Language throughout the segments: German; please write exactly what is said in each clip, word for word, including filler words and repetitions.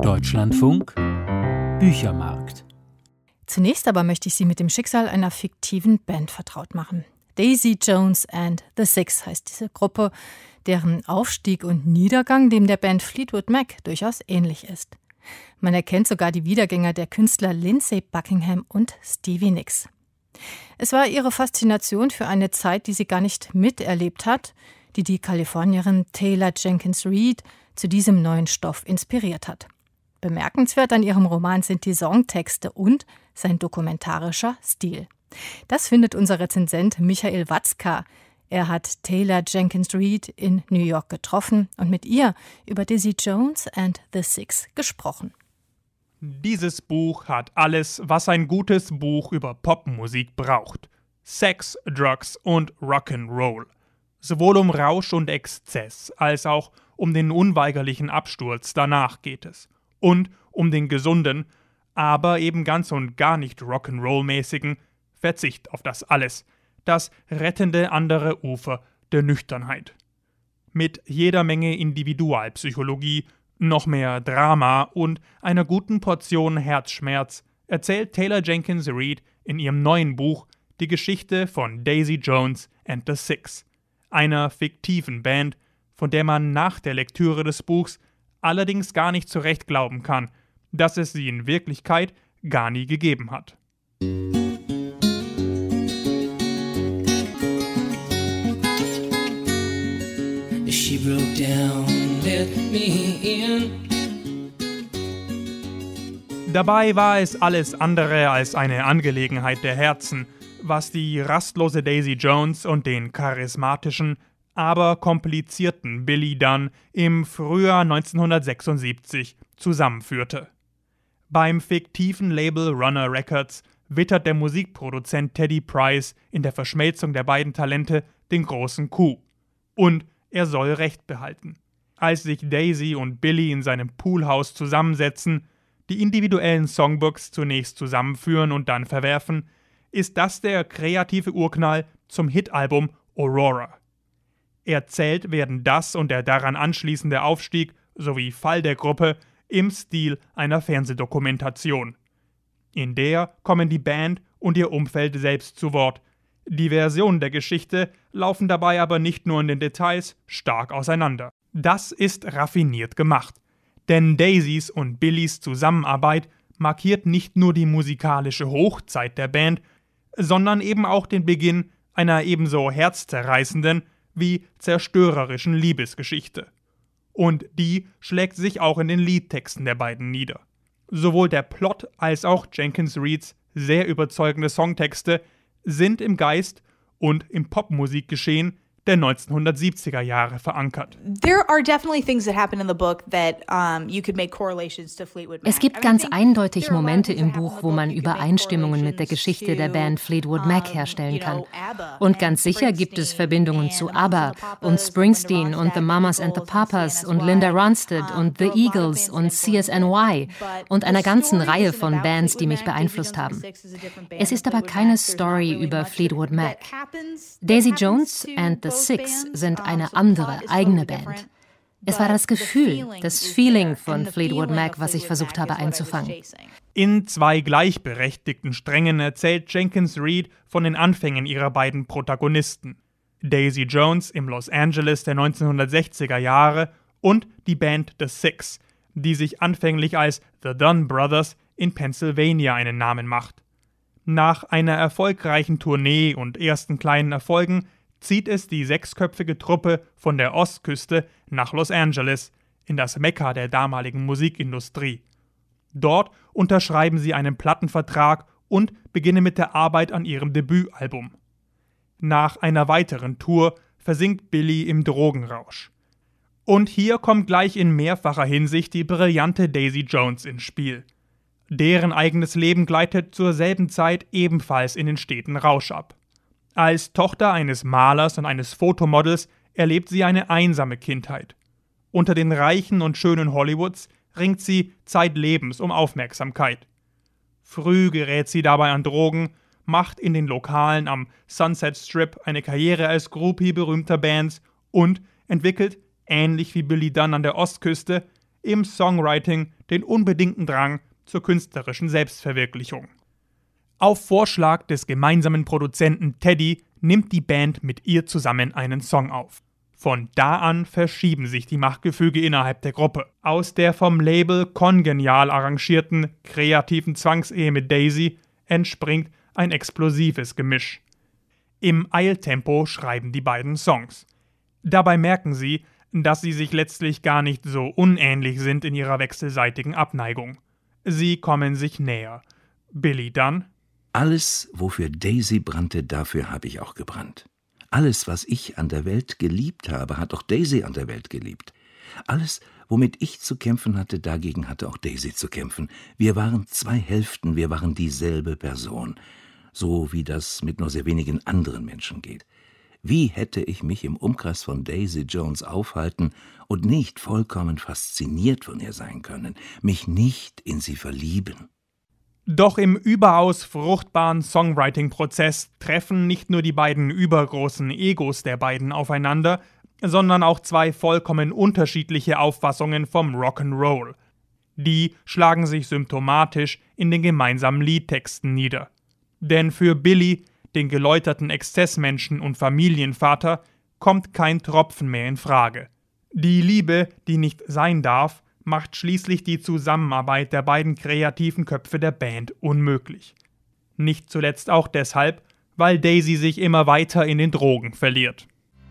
Deutschlandfunk Büchermarkt. Zunächst aber möchte ich Sie mit dem Schicksal einer fiktiven Band vertraut machen. Daisy Jones and the Six heißt diese Gruppe, deren Aufstieg und Niedergang dem der Band Fleetwood Mac durchaus ähnlich ist. Man erkennt sogar die Wiedergänger der Künstler Lindsey Buckingham und Stevie Nicks. Es war ihre Faszination für eine Zeit, die sie gar nicht miterlebt hat, die die Kalifornierin Taylor Jenkins Reid zu diesem neuen Stoff inspiriert hat. Bemerkenswert an ihrem Roman sind die Songtexte und sein dokumentarischer Stil. Das findet unser Rezensent Michael Watzka. Er hat Taylor Jenkins Reid in New York getroffen und mit ihr über Daisy Jones and the Six gesprochen. Dieses Buch hat alles, was ein gutes Buch über Popmusik braucht. Sex, Drugs und Rock'n'Roll. Sowohl um Rausch und Exzess als auch um den unweigerlichen Absturz danach geht es. Und um den gesunden, aber eben ganz und gar nicht Rock'n'Roll-mäßigen Verzicht auf das alles, das rettende andere Ufer der Nüchternheit. Mit jeder Menge Individualpsychologie, noch mehr Drama und einer guten Portion Herzschmerz erzählt Taylor Jenkins Reid in ihrem neuen Buch die Geschichte von Daisy Jones and the Six, einer fiktiven Band, von der man nach der Lektüre des Buchs allerdings gar nicht zurecht glauben kann, dass es sie in Wirklichkeit gar nie gegeben hat. She broke down, let me in. Dabei war es alles andere als eine Angelegenheit der Herzen, was die rastlose Daisy Jones und den charismatischen, aber komplizierten Billy Dunn im Frühjahr neunzehnhundertsechsundsiebzig zusammenführte. Beim fiktiven Label Runner Records wittert der Musikproduzent Teddy Price in der Verschmelzung der beiden Talente den großen Coup. Und er soll Recht behalten. Als sich Daisy und Billy in seinem Poolhaus zusammensetzen, die individuellen Songbooks zunächst zusammenführen und dann verwerfen, ist das der kreative Urknall zum Hitalbum Aurora. Erzählt werden das und der daran anschließende Aufstieg sowie Fall der Gruppe im Stil einer Fernsehdokumentation. In der kommen die Band und ihr Umfeld selbst zu Wort. Die Versionen der Geschichte laufen dabei aber nicht nur in den Details stark auseinander. Das ist raffiniert gemacht. Denn Daisys und Billys Zusammenarbeit markiert nicht nur die musikalische Hochzeit der Band, sondern eben auch den Beginn einer ebenso herzzerreißenden wie zerstörerischen Liebesgeschichte. Und die schlägt sich auch in den Liedtexten der beiden nieder. Sowohl der Plot als auch Jenkins Reids sehr überzeugende Songtexte sind im Geist und im Popmusikgeschehen der neunzehnhundertsiebziger Jahre verankert. Es gibt ganz eindeutig Momente im Buch, wo man Übereinstimmungen mit der Geschichte der Band Fleetwood Mac herstellen kann. Und ganz sicher gibt es Verbindungen zu ABBA und Springsteen und The Mamas and the Papas und Linda Ronstadt und The Eagles und C S N Y und einer ganzen Reihe von Bands, die mich beeinflusst haben. Es ist aber keine Story über Fleetwood Mac. Daisy Jones and the Six sind eine andere, eigene Band. Es war das Gefühl, das Feeling von Fleetwood Mac, was ich versucht habe einzufangen. In zwei gleichberechtigten Strängen erzählt Jenkins Reid von den Anfängen ihrer beiden Protagonisten. Daisy Jones im Los Angeles der neunzehnhundertsechziger Jahre und die Band The Six, die sich anfänglich als The Dunn Brothers in Pennsylvania einen Namen macht. Nach einer erfolgreichen Tournee und ersten kleinen Erfolgen zieht es die sechsköpfige Truppe von der Ostküste nach Los Angeles, in das Mekka der damaligen Musikindustrie. Dort unterschreiben sie einen Plattenvertrag und beginnen mit der Arbeit an ihrem Debütalbum. Nach einer weiteren Tour versinkt Billy im Drogenrausch. Und hier kommt gleich in mehrfacher Hinsicht die brillante Daisy Jones ins Spiel. Deren eigenes Leben gleitet zur selben Zeit ebenfalls in den steten Rausch ab. Als Tochter eines Malers und eines Fotomodels erlebt sie eine einsame Kindheit. Unter den Reichen und Schönen Hollywoods ringt sie zeitlebens um Aufmerksamkeit. Früh gerät sie dabei an Drogen, macht in den Lokalen am Sunset Strip eine Karriere als Groupie berühmter Bands und entwickelt, ähnlich wie Billy Dunn an der Ostküste, im Songwriting den unbedingten Drang zur künstlerischen Selbstverwirklichung. Auf Vorschlag des gemeinsamen Produzenten Teddy nimmt die Band mit ihr zusammen einen Song auf. Von da an verschieben sich die Machtgefüge innerhalb der Gruppe. Aus der vom Label kongenial arrangierten, kreativen Zwangsehe mit Daisy entspringt ein explosives Gemisch. Im Eiltempo schreiben die beiden Songs. Dabei merken sie, dass sie sich letztlich gar nicht so unähnlich sind in ihrer wechselseitigen Abneigung. Sie kommen sich näher. Billy Dunn: Alles, wofür Daisy brannte, dafür habe ich auch gebrannt. Alles, was ich an der Welt geliebt habe, hat auch Daisy an der Welt geliebt. Alles, womit ich zu kämpfen hatte, dagegen hatte auch Daisy zu kämpfen. Wir waren zwei Hälften, wir waren dieselbe Person. So wie das mit nur sehr wenigen anderen Menschen geht. Wie hätte ich mich im Umkreis von Daisy Jones aufhalten und nicht vollkommen fasziniert von ihr sein können, mich nicht in sie verlieben? Doch im überaus fruchtbaren Songwriting-Prozess treffen nicht nur die beiden übergroßen Egos der beiden aufeinander, sondern auch zwei vollkommen unterschiedliche Auffassungen vom Rock'n'Roll. Die schlagen sich symptomatisch in den gemeinsamen Liedtexten nieder. Denn für Billy, den geläuterten Exzessmenschen und Familienvater, kommt kein Tropfen mehr in Frage. Die Liebe, die nicht sein darf, macht schließlich die Zusammenarbeit der beiden kreativen Köpfe der Band unmöglich. Nicht zuletzt auch deshalb, weil Daisy sich immer weiter in den Drogen verliert.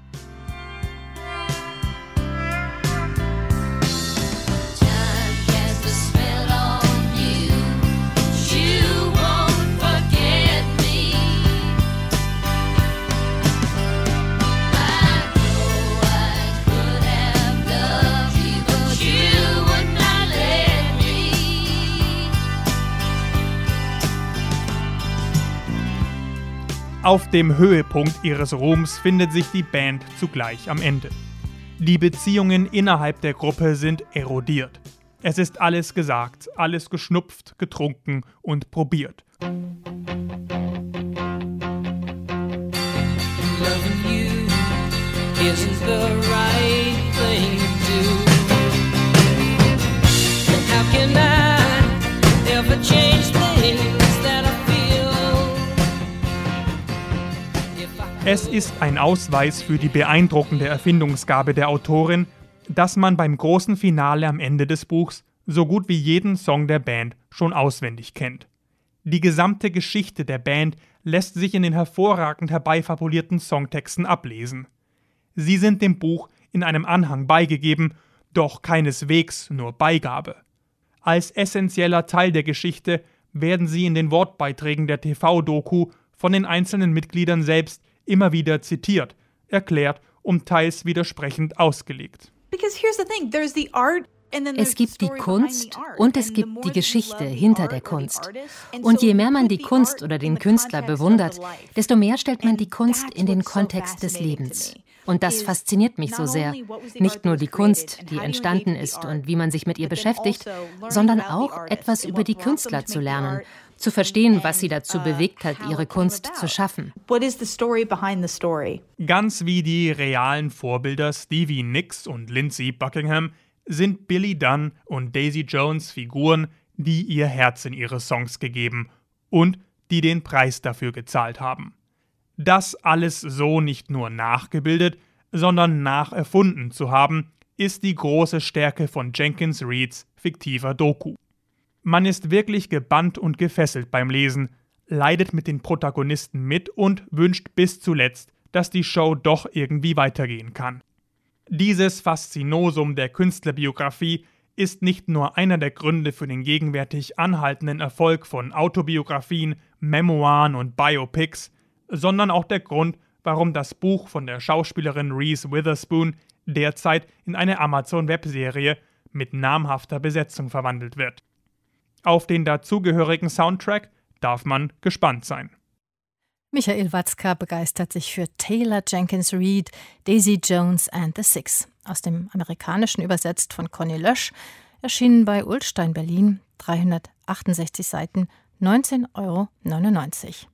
Auf dem Höhepunkt ihres Ruhms findet sich die Band zugleich am Ende. Die Beziehungen innerhalb der Gruppe sind erodiert. Es ist alles gesagt, alles geschnupft, getrunken und probiert. Loving you isn't the right thing to do. And how can I ever change things that I feel? Es ist ein Ausweis für die beeindruckende Erfindungsgabe der Autorin, dass man beim großen Finale am Ende des Buchs so gut wie jeden Song der Band schon auswendig kennt. Die gesamte Geschichte der Band lässt sich in den hervorragend herbeifabulierten Songtexten ablesen. Sie sind dem Buch in einem Anhang beigegeben, doch keineswegs nur Beigabe. Als essentieller Teil der Geschichte werden sie in den Wortbeiträgen der T V-Doku von den einzelnen Mitgliedern selbst immer wieder zitiert, erklärt und teils widersprechend ausgelegt. Es gibt die Kunst und es gibt die Geschichte hinter der Kunst. Und je mehr man die Kunst oder den Künstler bewundert, desto mehr stellt man die Kunst in den Kontext des Lebens. Und das fasziniert mich so sehr. Nicht nur die Kunst, die entstanden ist und wie man sich mit ihr beschäftigt, sondern auch etwas über die Künstler zu lernen, zu verstehen, was sie dazu bewegt hat, ihre Kunst zu schaffen. Ganz wie die realen Vorbilder Stevie Nicks und Lindsey Buckingham sind Billy Dunn und Daisy Jones Figuren, die ihr Herz in ihre Songs gegeben und die den Preis dafür gezahlt haben. Das alles so nicht nur nachgebildet, sondern nacherfunden zu haben, ist die große Stärke von Jenkins Reads fiktiver Doku. Man ist wirklich gebannt und gefesselt beim Lesen, leidet mit den Protagonisten mit und wünscht bis zuletzt, dass die Show doch irgendwie weitergehen kann. Dieses Faszinosum der Künstlerbiografie ist nicht nur einer der Gründe für den gegenwärtig anhaltenden Erfolg von Autobiografien, Memoiren und Biopics, sondern auch der Grund, warum das Buch von der Schauspielerin Reese Witherspoon derzeit in eine Amazon-Webserie mit namhafter Besetzung verwandelt wird. Auf den dazugehörigen Soundtrack darf man gespannt sein. Michael Watzka begeistert sich für Taylor Jenkins Reid, Daisy Jones and the Six. Aus dem Amerikanischen übersetzt von Conny Lösch, erschienen bei Ullstein Berlin, dreihundertachtundsechzig Seiten, neunzehn Euro neunundneunzig.